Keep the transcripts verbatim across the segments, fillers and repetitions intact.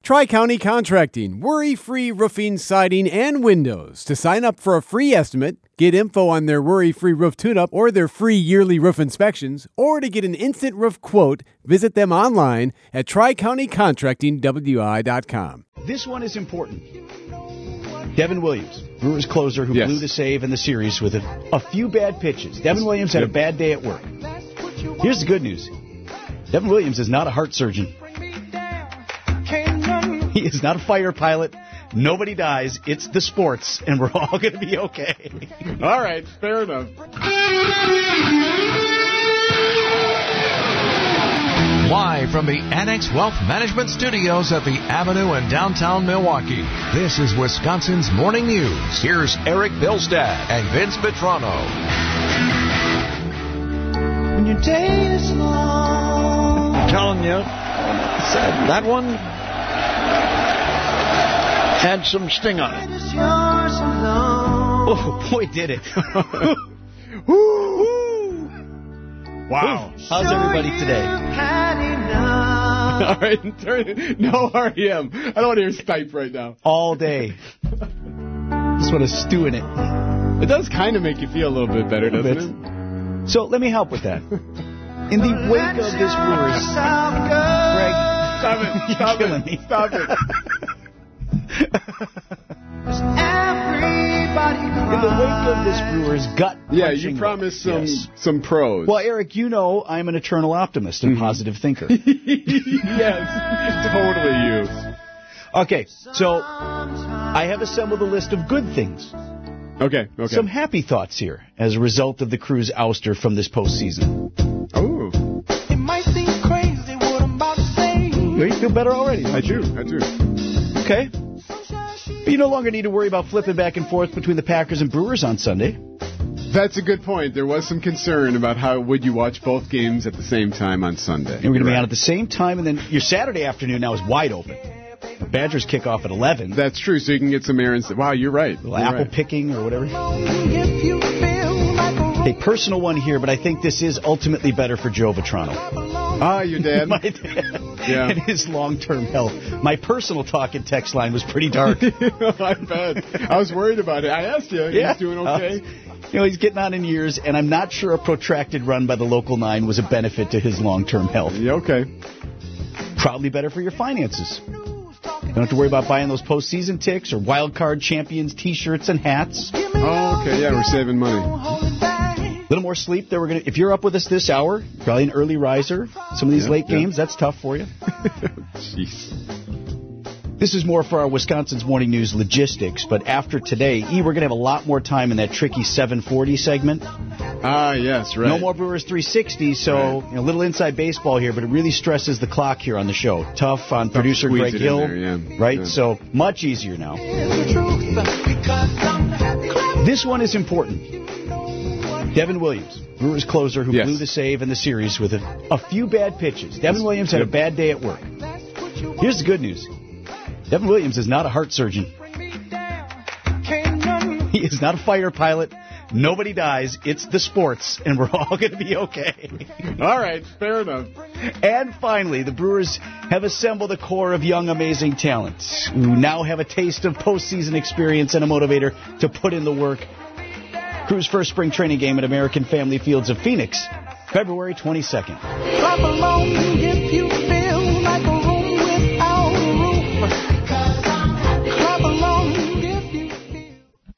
Tri-County Contracting, worry-free roofing, siding, and windows. To sign up for a free estimate, get info on their worry-free roof tune-up or their free yearly roof inspections, or to get an instant roof quote, visit them online at tri county contracting w i dot com. This one is important. Devin Williams, Brewers closer who yes. blew the save in the series with a, a few bad pitches. Devin Williams had a bad day at work. Here's the good news. Devin Williams is not a heart surgeon. He is not a fighter pilot. Nobody dies. It's the sports, and we're all going to be okay. All right, fair enough. Live from the Annex Wealth Management Studios at the Avenue in downtown Milwaukee, this is Wisconsin's Morning News. Here's Eric Bilstad and Vince Petrano. When your day is long, I'm telling you, that one had some sting on it. Oh, boy, did it. Wow. How's everybody today? All right, turn, no R E M. I don't want to hear Stipe right now. All day. Just want to stew in it. It does kind of make you feel a little bit better, doesn't it? So let me help with that. In the wake of this Brewers... Greg, stop it. Stop you're killing it. me. Stop it. In the wake of this Brewers gut Yeah, you promised some yes. some pros. Well, Eric, you know I'm an eternal optimist and mm-hmm. positive thinker. Yes, totally you. Okay, so I have assembled a list of good things. Okay, okay. Some happy thoughts here as a result of the Crew's ouster from this postseason. Oh. It might seem crazy what I'm about to say. You feel better already? I do, I do. Okay. But you no longer need to worry about flipping back and forth between the Packers and Brewers on Sunday. That's a good point. There was some concern about how would you watch both games at the same time on Sunday. And we're going right. to be on at the same time, and then your Saturday afternoon now is wide open. The Badgers kick off at eleven. That's true, so you can get some errands. Wow, you're right. A little you're apple right. picking or whatever. A personal one here, but I think this is ultimately better for Joe Vitrano. Ah, your dad? My dad. Yeah. And his long-term health. My personal talk and text line was pretty dark. I bet. I was worried about it. I asked you. Yeah. He's doing okay? Uh, you know, he's getting on in years, and I'm not sure a protracted run by the local nine was a benefit to his long-term health. Yeah, okay. Probably better for your finances. You don't have to worry about buying those postseason ticks or wild card champions T-shirts and hats. Oh, okay. Yeah, we're saving money. A little more sleep. There, we're gonna. If you're up with us this hour, probably an early riser. Some of these yeah, late yeah. games, that's tough for you. Jeez. This is more for our Wisconsin's Morning News logistics, but after today, E, we're going to have a lot more time in that tricky seven forty segment. Ah, yes, right. No more Brewers three sixty, so right. you know, a little inside baseball here, but it really stresses the clock here on the show. Tough on Tough producer Greg Hill, there, yeah. right? Yeah. So much easier now. This one is important. Devin Williams, Brewers closer who yes. blew the save in the series with a, a few bad pitches. Devin Williams had a bad day at work. Here's the good news. Devin Williams is not a heart surgeon. He is not a fighter pilot. Nobody dies. It's the sports, and we're all going to be okay. All right, fair enough. And finally, the Brewers have assembled a core of young, amazing talents who now have a taste of postseason experience and a motivator to put in the work. Crew's first spring training game at American Family Fields of Phoenix, February twenty-second. Clap along if you feel like a room without a roof. Clap along if you feel.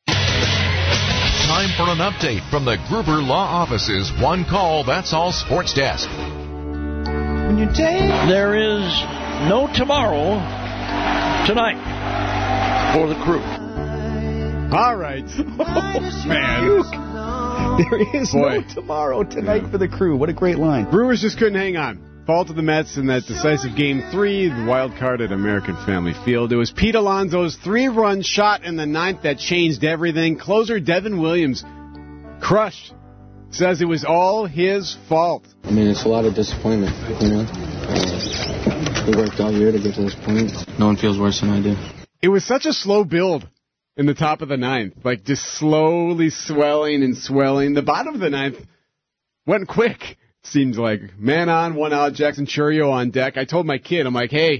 Time for an update from the Gruber Law Office's One Call, That's All Sports Desk. When you take there is no tomorrow tonight for the Crew. All right. Oh, man. There is Boy. no tomorrow tonight yeah. for the Crew. What a great line. Brewers just couldn't hang on. Fall to the Mets in that decisive Game three, the wild card at American Family Field. It was Pete Alonso's three-run shot in the ninth that changed everything. Closer Devin Williams crushed. Says it was all his fault. I mean, it's a lot of disappointment, you know. Uh, we worked all year to get to this point. No one feels worse than I do. It was such a slow build in the top of the ninth. Like, just slowly swelling and swelling. The bottom of the ninth went quick, seems like. Man on, one out, Jackson Churio on deck. I told my kid, I'm like, hey,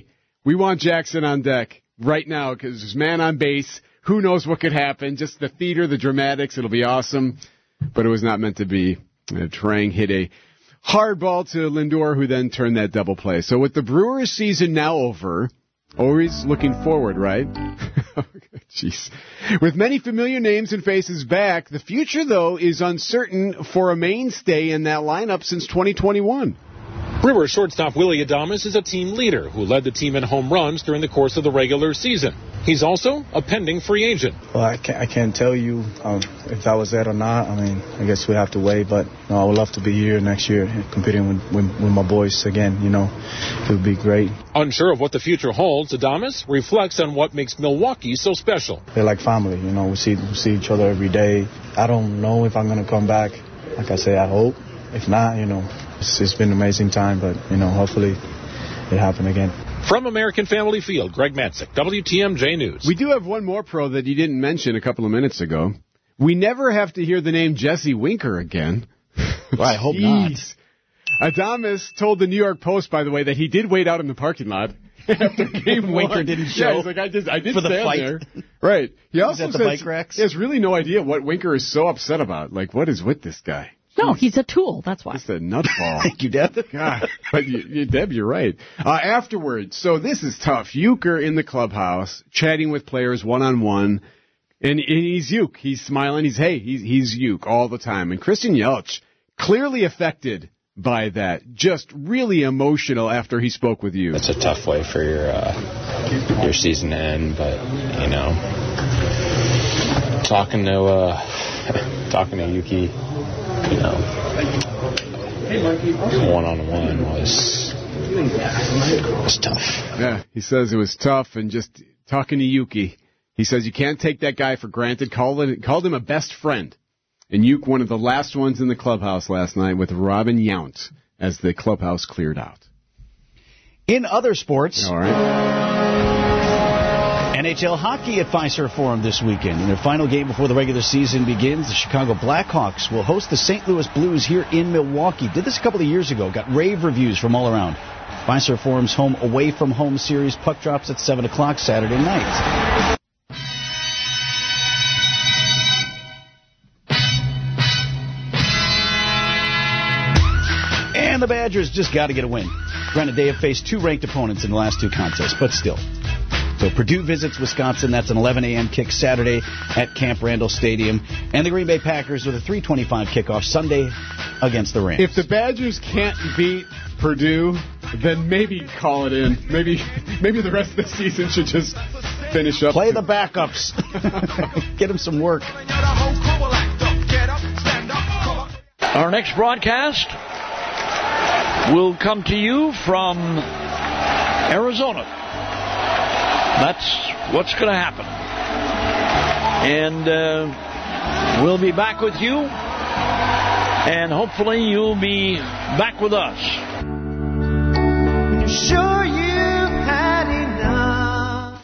We want Jackson on deck right now because there's man on base. Who knows what could happen? Just the theater, the dramatics. It'll be awesome. But it was not meant to be. Uh, Trang hit a hard ball to Lindor, who then turned that double play. So with the Brewers season now over, always looking forward, right? Jeez. With many familiar names and faces back, the future, though, is uncertain for a mainstay in that lineup since twenty twenty-one. Brewers shortstop Willy Adames is a team leader who led the team in home runs during the course of the regular season. He's also a pending free agent. Well, I can't, I can't tell you um, if that was that or not. I mean, I guess we have to wait, but you know, I would love to be here next year competing with, with, with my boys again. You know, it would be great. Unsure of what the future holds, Adames reflects on what makes Milwaukee so special. They're like family. You know, we see, we see each other every day. I don't know if I'm going to come back. Like I say, I hope. If not, you know, it's, it's been an amazing time, but, you know, hopefully it happen again. From American Family Field, Greg Matzik, W T M J News. We do have one more pro that you didn't mention a couple of minutes ago. We never have to hear the name Jesse Winker again. Well, I hope not. Adames told the New York Post, by the way, that he did wait out in the parking lot after game one. Winker didn't show. Yeah, he's like, I did, I did for the stand fight. there. Right. He also at the says bike racks? he has really no idea what Winker is so upset about. Like, what is with this guy? No, he's a tool. That's why. Just a nutball. Thank you, Deb. God, but you, you, Deb, you're right. Uh, afterwards, so this is tough. Uecker in the clubhouse, chatting with players one-on-one, and, and he's Uke. He's smiling. He's, hey, he's, he's Uke all the time. And Christian Yelich, clearly affected by that, just really emotional after he spoke with you. It's a tough way for your uh, your season to end, but, you know, talking to, uh, talking to Yuki, you know, one-on-one was, was tough. Yeah, he says it was tough, and just talking to Yuki, he says you can't take that guy for granted. Called, it, called him a best friend. And Uke, one of the last ones in the clubhouse last night with Robin Yount as the clubhouse cleared out. In other sports, All right. N H L hockey at Fiserv Forum this weekend. In their final game before the regular season begins, the Chicago Blackhawks will host the Saint Louis Blues here in Milwaukee. Did this a couple of years ago. Got rave reviews from all around. Fiserv Forum's home away from home series puck drops at seven o'clock Saturday night. And the Badgers just got to get a win. Granted, they have faced two ranked opponents in the last two contests, but still. So Purdue visits Wisconsin. That's an eleven a.m. kick Saturday at Camp Randall Stadium. And the Green Bay Packers with a three twenty-five kickoff Sunday against the Rams. If the Badgers can't beat Purdue, then maybe call it in. Maybe maybe the rest of the season should just finish up. Play the backups. Get them some work. Our next broadcast will come to you from Arizona. That's what's going to happen. And uh, we'll be back with you, and hopefully you'll be back with us. Sure you've had enough.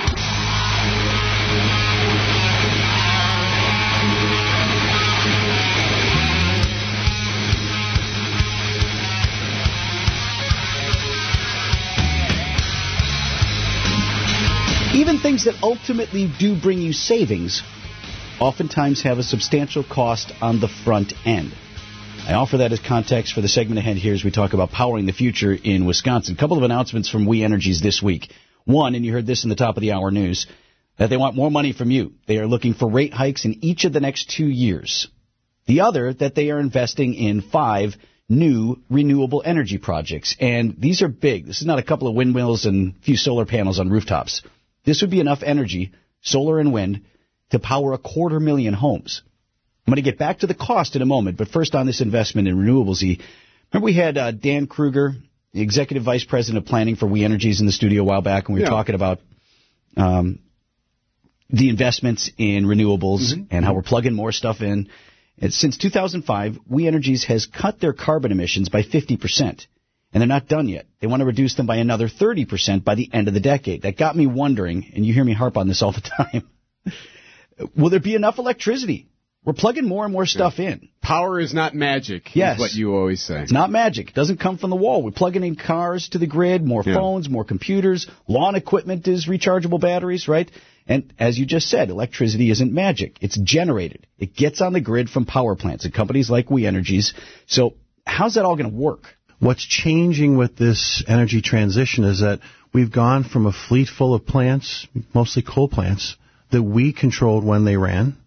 Even things that ultimately do bring you savings oftentimes have a substantial cost on the front end. I offer that as context for the segment ahead here as we talk about powering the future in Wisconsin. A couple of announcements from We Energies this week. One, and you heard this in the top of the hour news, that they want more money from you. They are looking for rate hikes in each of the next two years. The other, that they are investing in five new renewable energy projects. And these are big. This is not a couple of windmills and a few solar panels on rooftops. This would be enough energy, solar and wind, to power a quarter million homes. I'm going to get back to the cost in a moment, but first on this investment in renewables. Remember we had uh, Dan Kruger, the Executive Vice President of Planning for We Energies, in the studio a while back, and we were yeah. talking about um, the investments in renewables mm-hmm. and how we're plugging more stuff in. And since two thousand five, We Energies has cut their carbon emissions by fifty percent. And they're not done yet. They want to reduce them by another thirty percent by the end of the decade. That got me wondering, and you hear me harp on this all the time, will there be enough electricity We're plugging more and more stuff in. Power is not magic, yes. is what you always say. It's not magic. It doesn't come from the wall. We're plugging in cars to the grid, more yeah. phones, more computers. Lawn equipment is rechargeable batteries, right? And as you just said, electricity isn't magic. It's generated. It gets on the grid from power plants and companies like We Energies. So how's that all going to work? What's changing with this energy transition is that we've gone from a fleet full of plants, mostly coal plants, that we controlled when they ran,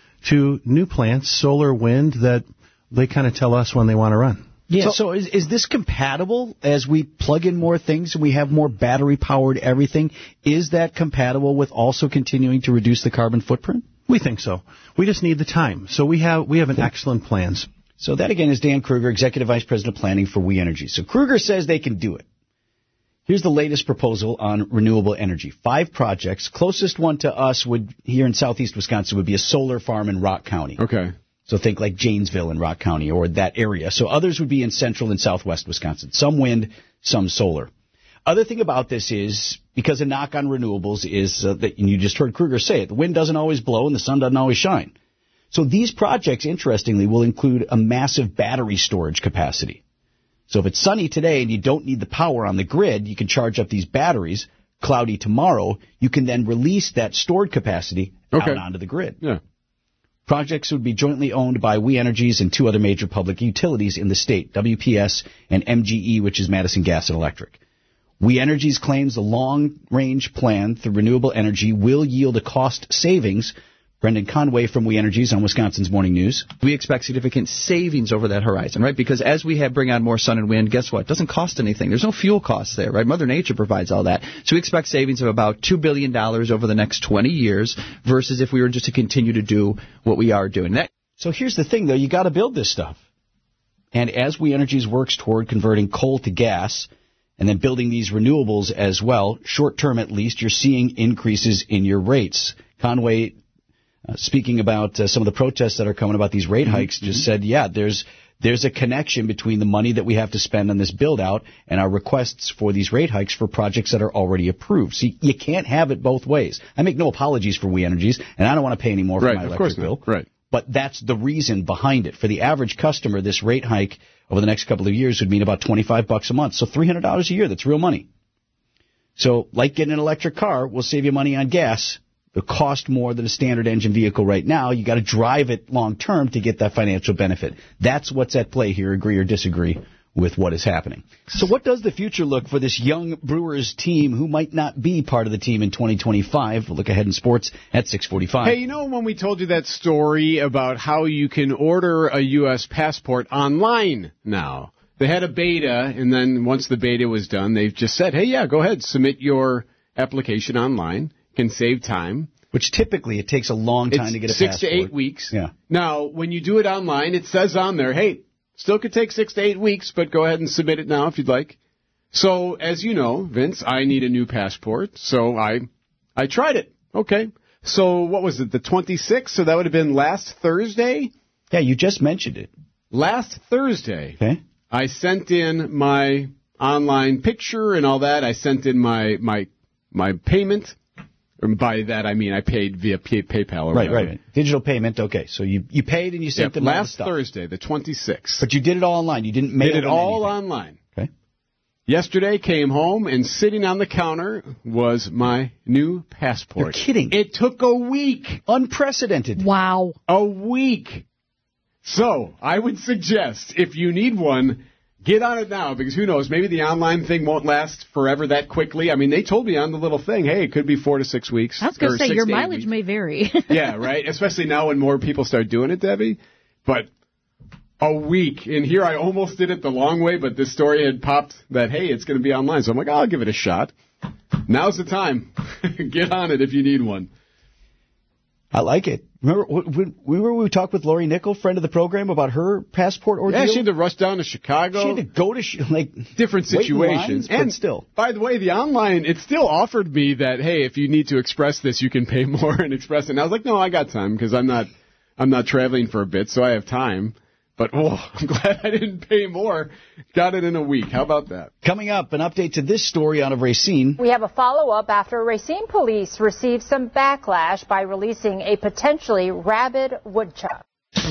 to new plants, solar, wind, that they kind of tell us when they want to run. Yeah, so, so is, is this compatible as we plug in more things and we have more battery-powered everything? Is that compatible with also continuing to reduce the carbon footprint? We think so. We just need the time. So we have we have an excellent plans. So that, again, is Dan Kruger, Executive Vice President of Planning for We Energy. So Kruger says they can do it. Here's the latest proposal on renewable energy. Five projects. Closest one to us would here in southeast Wisconsin would be a solar farm in Rock County. Okay. So think like Janesville in Rock County or that area. So others would be in central and southwest Wisconsin. Some wind, some solar. Other thing about this is, because a knock on renewables is uh, that, and you just heard Kruger say it, the wind doesn't always blow and the sun doesn't always shine. So these projects, interestingly, will include a massive battery storage capacity. So if it's sunny today and you don't need the power on the grid, you can charge up these batteries. Cloudy tomorrow, you can then release that stored capacity okay. out onto the grid. Yeah. Projects would be jointly owned by We Energies and two other major public utilities in the state, W P S and M G E, which is Madison Gas and Electric. We Energies claims the long-range plan through renewable energy will yield a cost savings. Brendan Conway from We Energies on Wisconsin's Morning News. We expect significant savings over that horizon, right? Because as we have bring on more sun and wind, guess what? It doesn't cost anything. There's no fuel costs there, right? Mother Nature provides all that. So we expect savings of about two billion dollars over the next twenty years versus if we were just to continue to do what we are doing. That- so here's the thing, though. You got to build this stuff. And as We Energies works toward converting coal to gas and then building these renewables as well, short term at least, you're seeing increases in your rates. Conway, Uh, speaking about uh, some of the protests that are coming about these rate hikes, mm-hmm. just said, yeah, there's there's a connection between the money that we have to spend on this build-out and our requests for these rate hikes for projects that are already approved. See, you can't have it both ways. I make no apologies for We Energies, and I don't want to pay any more for right, my of electric course bill. Not. Right. But that's the reason behind it. For the average customer, this rate hike over the next couple of years would mean about twenty-five bucks a month, so three hundred dollars a year. That's real money. So, like getting an electric car, will save you money on gas. It'll cost more than a standard engine vehicle right now. You got to drive it long term to get that financial benefit. That's what's at play here. Agree or disagree with what is happening. So what does the future look for this young Brewers team who might not be part of the team in twenty twenty-five? We'll look ahead in sports at six forty-five. Hey, you know when we told you that story about how you can order a U S passport online now? They had a beta, and then once the beta was done, they've just said, hey, yeah, go ahead, submit your application online. Can save time. Which typically it takes a long time it's to get a six passport. to eight weeks. Yeah. Now, when you do it online, it says on there, hey, still could take six to eight weeks, but go ahead and submit it now if you'd like. So, as you know, Vince, I need a new passport, so I I tried it. Okay. So, what was it, the twenty-sixth? So that would have been last Thursday? Yeah, you just mentioned it. Last Thursday, okay. I sent in my online picture and all that. I sent in my my my payment. And by that, I mean I paid via pay, PayPal or right, whatever. Right, right. Digital payment, okay. So you, you paid and you sent yep, them last all the stuff. Thursday, the twenty-sixth. But you did it all online. You didn't mail Did it them all anything. online. Okay. Yesterday, came home, and sitting on the counter was my new passport. You're kidding. It took a week. Unprecedented. Wow. A week. So, I would suggest, if you need one, get on it now, because who knows, maybe the online thing won't last forever that quickly. I mean, they told me on the little thing, hey, it could be four to six weeks. I was going to say, your mileage weeks. may vary. Yeah, right? Especially now when more people start doing it, Debbie. But a week. And here I almost did it the long way, but this story had popped that, hey, it's going to be online. So I'm like, oh, I'll give it a shot. Now's the time. Get on it if you need one. I like it. Remember when we were we talked with Lori Nickel, friend of the program, about her passport ordeal? Yeah, she had to rush down to Chicago. She had to go to, like, different situations. Lines, and but still. By the way, the online, it still offered me that, hey, if you need to express this, you can pay more and express it. And I was like, no, I got time because I'm not, I'm not traveling for a bit, so I have time. But oh, I'm glad I didn't pay more. Got it in a week. How about that? Coming up, an update to this story out of Racine. We have a follow-up after Racine police received some backlash by releasing a potentially rabid woodchuck.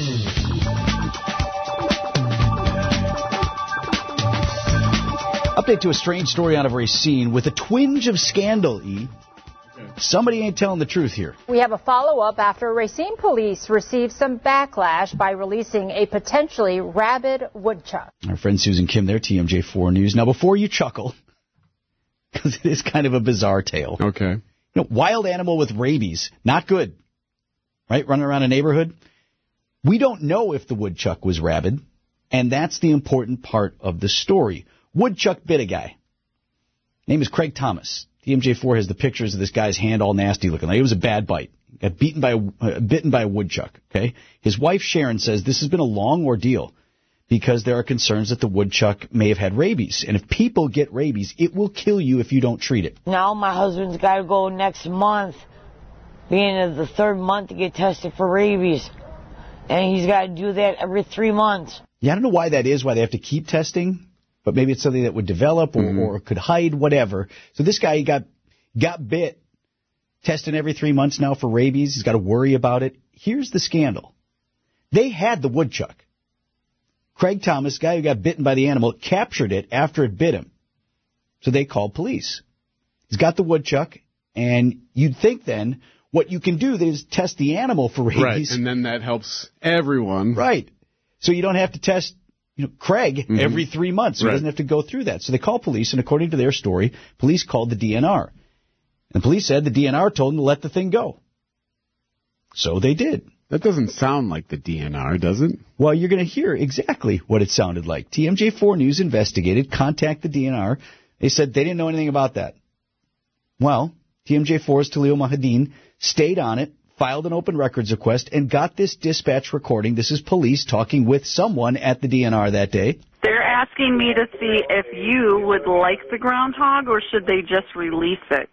Update to a strange story out of Racine with a twinge of scandal, E. Somebody ain't telling the truth here. We have a follow-up after Racine police received some backlash by releasing a potentially rabid woodchuck. Our friend Susan Kim there, T M J four News. Now, before you chuckle, because it is kind of a bizarre tale. Okay. You know, wild animal with rabies, not good, right? Running around a neighborhood. We don't know if the woodchuck was rabid, and that's the important part of the story. Woodchuck bit a guy. Name is Craig Thomas. T M J four has the pictures of this guy's hand all nasty looking. Like it was a bad bite. Got beaten by a, uh, bitten by a woodchuck. Okay. His wife Sharon says this has been a long ordeal because there are concerns that the woodchuck may have had rabies, and if people get rabies, it will kill you if you don't treat it. Now my husband's got to go next month, being of the third month, to get tested for rabies, and he's got to do that every three months. Yeah, I don't know why that is. Why they have to keep testing. But maybe it's something that would develop or, mm-hmm. or could hide, whatever. So this guy, he got got bit, testing every three months now for rabies. He's got to worry about it. Here's the scandal. They had the woodchuck. Craig Thomas, guy who got bitten by the animal, captured it after it bit him. So they called police. He's got the woodchuck, and you'd think then what you can do is test the animal for rabies. Right, and then that helps everyone. Right. So you don't have to test You know, Craig mm-hmm. every three months, so right. he doesn't have to go through that. So they called police, and according to their story, police called the D N R. And the police said the D N R told them to let the thing go. So they did. That doesn't sound like the D N R, does it? Well, you're going to hear exactly what it sounded like. T M J four News investigated, contacted the D N R. They said they didn't know anything about that. Well, T M J four's Talil Mahadin stayed on it, filed an open records request, and got this dispatch recording. This is police talking with someone at the D N R that day. They're asking me to see if you would like the groundhog, or should they just release it?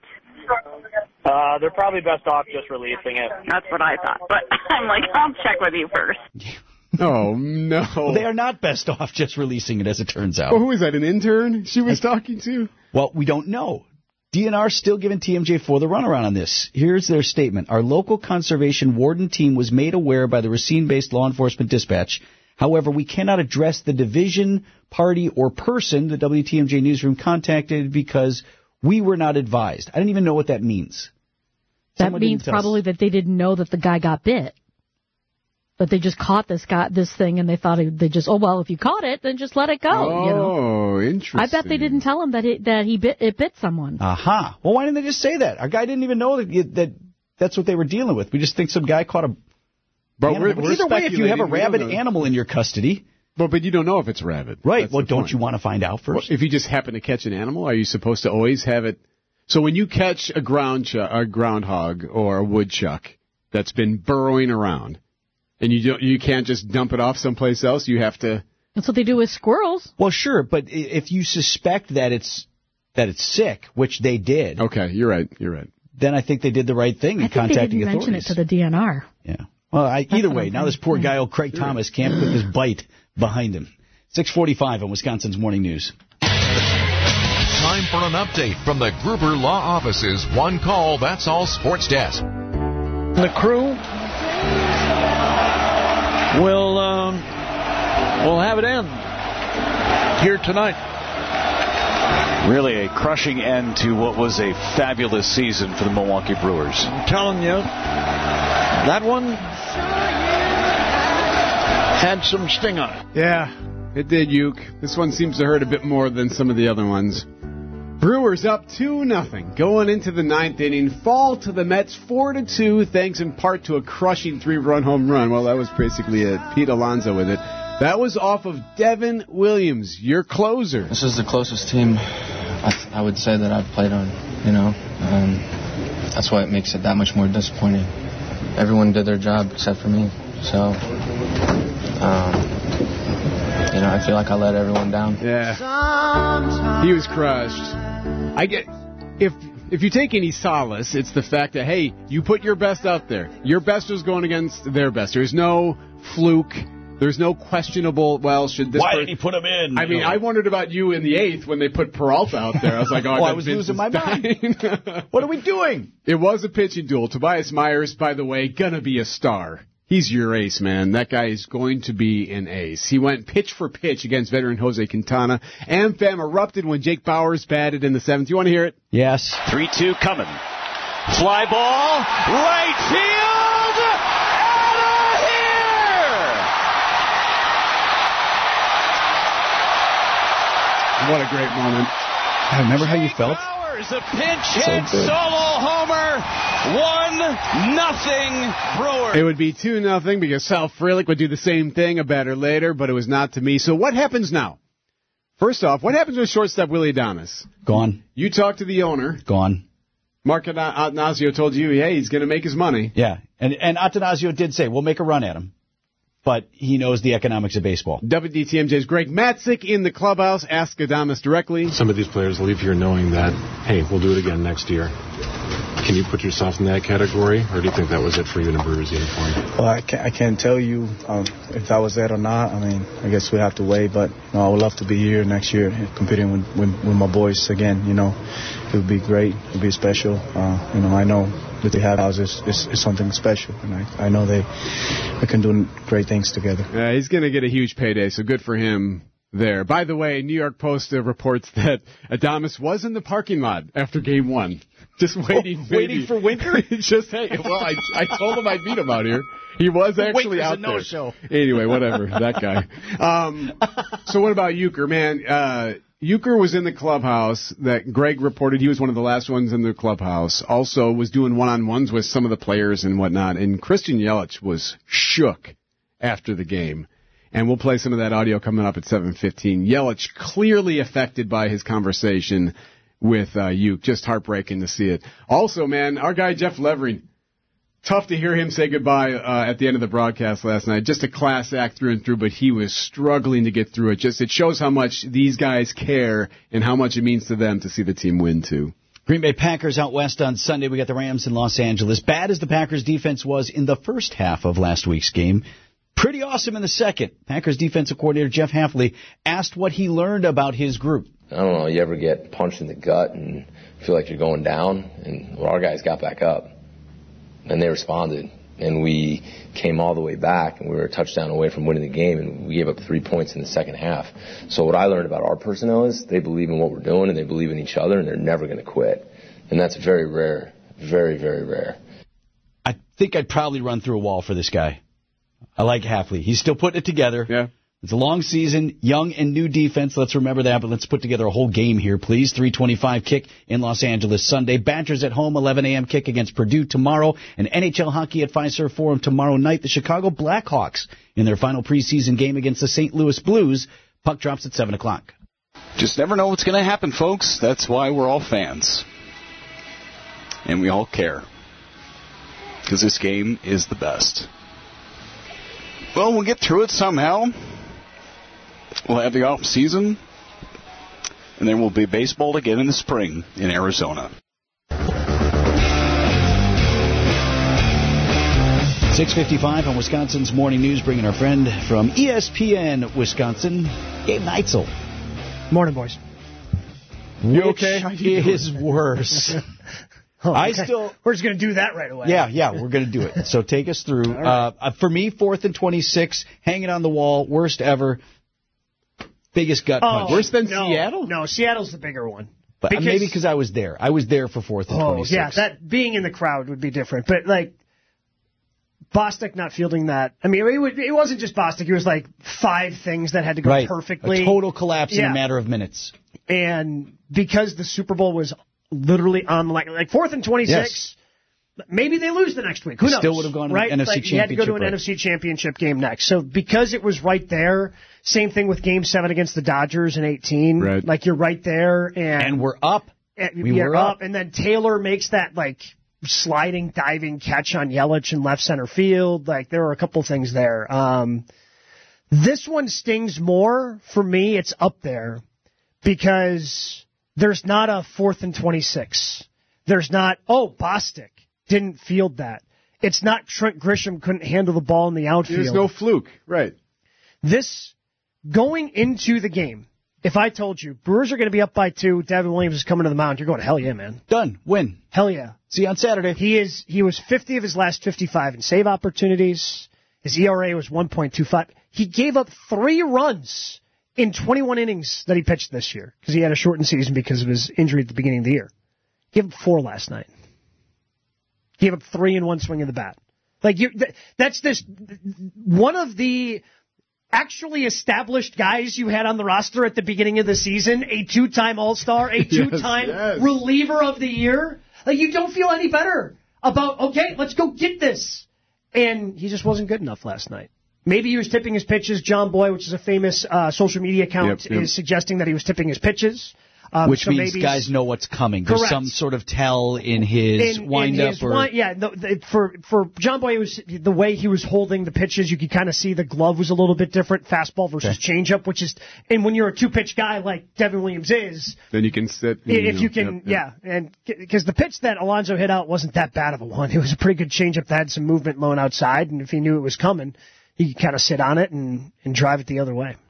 Uh, they're probably best off just releasing it. That's what I thought. But I'm like, I'll check with you first. Oh, no. Well, they are not best off just releasing it, as it turns out. Well, who is that, an intern she was I, talking to? Well, we don't know. D N R still giving T M J four the runaround on this. Here's their statement. Our local conservation warden team was made aware by the Racine-based law enforcement dispatch. However, we cannot address the division, party, or person the W T M J newsroom contacted because we were not advised. I don't even know what that means. That Someone means probably that they didn't know that the guy got bit. But they just caught this guy, this thing, and they thought they just, oh, well, if you caught it, then just let it go. Oh, you know? interesting. I bet they didn't tell him that it, that he bit, it bit someone. Aha. Uh-huh. Well, why didn't they just say that? Our guy didn't even know that, that that's what they were dealing with. We just think some guy caught a... But we're, we're either way, if you have a rabid animal in your custody... But, but you don't know if it's rabid. Right. That's well, don't point. You want to find out first? Well, if you just happen to catch an animal, are you supposed to always have it... So when you catch a ground ch- a groundhog or a woodchuck that's been burrowing around, and you don't, you can't just dump it off someplace else, you have to... That's what they do with squirrels. Well, sure, but if you suspect that it's that it's sick, which they did... Okay, you're right, you're right. Then I think they did the right thing in I think contacting they didn't authorities. mention it to the D N R. Yeah. Well, I, either way, now this poor guy, old Craig Thomas, can't put this bite behind him. six forty-five on Wisconsin's Morning News. Time for an update from the Gruber Law Office's One Call, That's All Sports Desk. The crew will um, will have it end here tonight. Really a crushing end to what was a fabulous season for the Milwaukee Brewers. I'm telling you, that one had some sting on it. Yeah, it did, Uke. This one seems to hurt a bit more than some of the other ones. Brewers up two nothing going into the ninth inning. Fall to the Mets four to two, thanks in part to a crushing three-run home run. Well, that was basically it. Pete Alonso with it. That was off of Devin Williams, your closer. This is the closest team I, th- I would say that I've played on, you know. Um, that's why it makes it that much more disappointing. Everyone did their job except for me. So, um, you know, I feel like I let everyone down. Yeah. He was crushed. I get if if you take any solace, it's the fact that, hey, you put your best out there. Your best was going against their best. There's no fluke. There's no questionable, well, should this... Why per- did he put him in? I mean, I wondered about you in the eighth when they put Peralta out there. I was like, oh, oh I, I was losing my mind. What are we doing? It was a pitching duel. Tobias Myers, by the way, gonna be a star. He's your ace, man. That guy is going to be an ace. He went pitch for pitch against veteran Jose Quintana. AmFam erupted when Jake Bauers batted in the seventh. You want to hear it? Yes. three two coming. Fly ball, right field, out of here! What a great moment. I remember how you felt? Bauers, a pinch hit, so solo homer, one nothing Brewers. It would be two nothing because Sal Frelick would do the same thing a batter later, but it was not to me. So what happens now? First off, what happens with shortstop Willie Adames? Gone. You talked to the owner. Gone. Mark Attanasio told you, hey, he's going to make his money. Yeah, and and Attanasio did say, we'll make a run at him. But he knows the economics of baseball. W D T M J's Greg Matzik in the clubhouse. Ask Adames directly. Some of these players leave here knowing that, hey, we'll do it again next year. Can you put yourself in that category, or do you think that was it for you in a Brewers uniform? Well, I can't, I can't tell you um, if that was it or not. I mean, I guess we have to wait. But you know, I would love to be here next year competing with, with, with my boys again. You know, it would be great. It would be special. Uh, you know, I know that they have house is, is, is something special, and I, I know they, they can do great things together. Yeah, he's going to get a huge payday, so good for him there. By the way, New York Post uh, reports that Adames was in the parking lot after game one. Just waiting, oh, waiting for Winker. Just hey, well, I I told him I'd meet him out here. He was actually Winker's out a there. no-show. Anyway, whatever, that guy. Um, so what about Euchre, man? Uh, Euchre was in the clubhouse. That Greg reported he was one of the last ones in the clubhouse. Also was doing one-on-ones with some of the players and whatnot. And Christian Yelich was shook after the game. And we'll play some of that audio coming up at seven fifteen. Yelich clearly affected by his conversation with uh, Uke. Just heartbreaking to see it. Also, man, our guy Jeff Levering, tough to hear him say goodbye uh, at the end of the broadcast last night. Just a class act through and through, but he was struggling to get through it. Just it shows how much these guys care and how much it means to them to see the team win, too. Green Bay Packers out west on Sunday. We got the Rams in Los Angeles. Bad as the Packers defense was in the first half of last week's game, pretty awesome in the second. Packers defensive coordinator Jeff Hafley asked what he learned about his group. I don't know, you ever get punched in the gut and feel like you're going down? And well, our guys got back up, and they responded. And we came all the way back, and we were a touchdown away from winning the game, and we gave up three points in the second half. So what I learned about our personnel is they believe in what we're doing, and they believe in each other, and they're never going to quit. And that's very rare, very, very rare. I think I'd probably run through a wall for this guy. I like Hafley. He's still putting it together. Yeah. It's a long season, young and new defense. Let's remember that, but let's put together a whole game here, please. three twenty-five kick in Los Angeles Sunday. Badgers at home, eleven a.m. kick against Purdue tomorrow. And N H L hockey at Fiserv Forum tomorrow night. The Chicago Blackhawks in their final preseason game against the Saint Louis Blues. Puck drops at seven o'clock. Just never know what's going to happen, folks. That's why we're all fans. And we all care. Because this game is the best. Well, we'll get through it somehow. We'll have the off season, and then we'll be baseball again in the spring in Arizona. six fifty-five on Wisconsin's Morning News, bringing our friend from E S P N Wisconsin, Gabe Neitzel. Morning, boys. You okay? It is worse. Oh, okay. I still. We're just going to do that right away. Yeah, yeah, we're going to do it. So take us through. Right. Uh, for me, fourth and twenty-six, hanging on the wall, worst ever. Biggest gut oh, punch. Worse than no, Seattle? No, Seattle's the bigger one. But because, maybe because I was there. I was there for fourth and oh, twenty-six. Yeah, that being in the crowd would be different. But, like, Bostic not fielding that. I mean, it, would, it wasn't just Bostic. It was, like, five things that had to go right. perfectly. A total collapse yeah. in a matter of minutes. And because the Super Bowl was literally on the line, like, fourth and twenty-six, yes. maybe they lose the next week. Who they knows? Still would have gone to right? an N F C like, Championship. You had to go to an right. N F C Championship game next. So because it was right there, same thing with Game seven against the Dodgers in eighteen. Right. Like, you're right there. And, and we're up. And, we you're were up. up. And then Taylor makes that, like, sliding, diving catch on Yelich in left center field. Like, there were a couple things there. Um, this one stings more for me. It's up there because there's not a fourth and twenty-six. There's not, oh, Bostic didn't field that. It's not Trent Grisham couldn't handle the ball in the outfield. There's no fluke, right. This, going into the game, if I told you Brewers are going to be up by two, Devin Williams is coming to the mound, you're going, hell yeah, man. Done. Win. Hell yeah. See you on Saturday. He is. He was fifty of his last fifty-five in save opportunities. His E R A was one point two five. He gave up three runs in twenty-one innings that he pitched this year because he had a shortened season because of his injury at the beginning of the year. He gave up four last night. He gave up three in one swing of the bat. Like you, th- that's this one of the actually established guys you had on the roster at the beginning of the season, a two-time All-Star, a two-time yes, yes. reliever of the year. Like, you don't feel any better about, okay, let's go get this. And he just wasn't good enough last night. Maybe he was tipping his pitches. John Boy, which is a famous uh, social media account, yep, yep. is suggesting that he was tipping his pitches. Um, Which so means guys know what's coming. There's correct. some sort of tell in his in, wind in up his or wind, yeah. The, the, for for John Boy, it was the way he was holding the pitches. You could kind of see the glove was a little bit different, fastball versus okay. changeup. Which is, and when you're a two pitch guy like Devin Williams is, then you can sit. And, if you, you can, yep, yep. yeah, and because the pitch that Alonso hit out wasn't that bad of a one. It was a pretty good changeup that had some movement low and outside, and if he knew it was coming, he could kind of sit on it and and drive it the other way.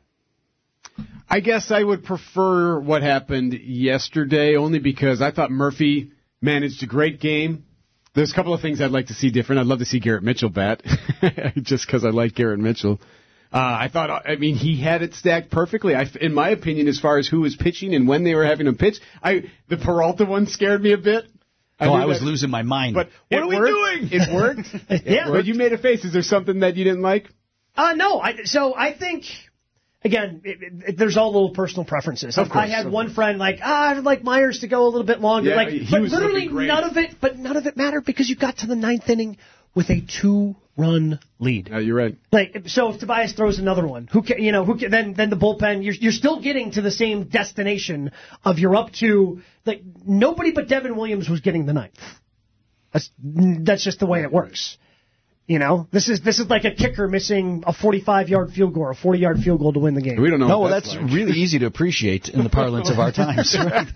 I guess I would prefer what happened yesterday only because I thought Murphy managed a great game. There's a couple of things I'd like to see different. I'd love to see Garrett Mitchell bat just because I like Garrett Mitchell. Uh, I thought, I mean, he had it stacked perfectly. I, in my opinion, as far as who was pitching and when they were having him pitch, I the Peralta one scared me a bit. I oh, I was that, losing my mind. But what are we worked. doing? It worked. It yeah. Worked. But you made a face. Is there something that you didn't like? Uh, no. I, so I think... Again, it, it, there's all little personal preferences. Of course, I had of one course. friend like, ah, I'd like Myers to go a little bit longer. Yeah, like, he but was literally none of it. But none of it mattered because you got to the ninth inning with a two-run lead. Yeah, you're right. Like, so if Tobias throws another one, who can, you know, who can, then then the bullpen, you're you're still getting to the same destination of you're up to like nobody but Devin Williams was getting the ninth. That's that's just the way it works. You know, this is this is like a kicker missing a forty-five-yard field goal or a forty-yard field goal to win the game. We don't know. No, what that's, that's like. really easy to appreciate in the parlance of our times.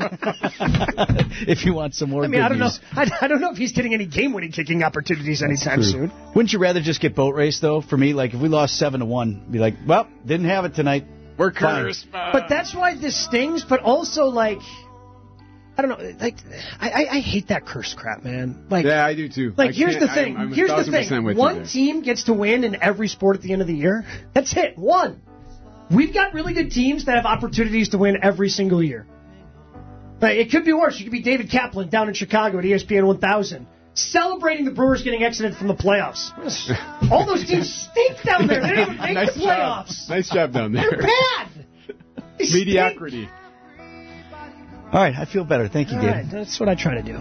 If you want some more, I mean, good I don't news. know. I, I don't know if he's getting any game-winning kicking opportunities anytime soon. Wouldn't you rather just get boat race though? For me, like if we lost seven to one, be like, well, didn't have it tonight. We're cursed. But that's why this stings. But also, like. I don't know, like, I, I, I hate that curse crap, man. Like, yeah, I do too. Like, I here's the thing. I'm, I'm here's the thing. One team gets to win in every sport at the end of the year. That's it. One. We've got really good teams that have opportunities to win every single year. Like, it could be worse. You could be David Kaplan down in Chicago at E S P N one thousand, celebrating the Brewers getting exited from the playoffs. All those teams stink down there. They don't even make nice the playoffs. Job. Nice job down there. They're bad. They Mediocrity. Stink. All right, I feel better. Thank you, All Gabe. right, that's what I try to do.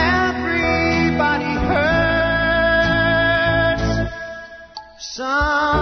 Everybody hurts. Some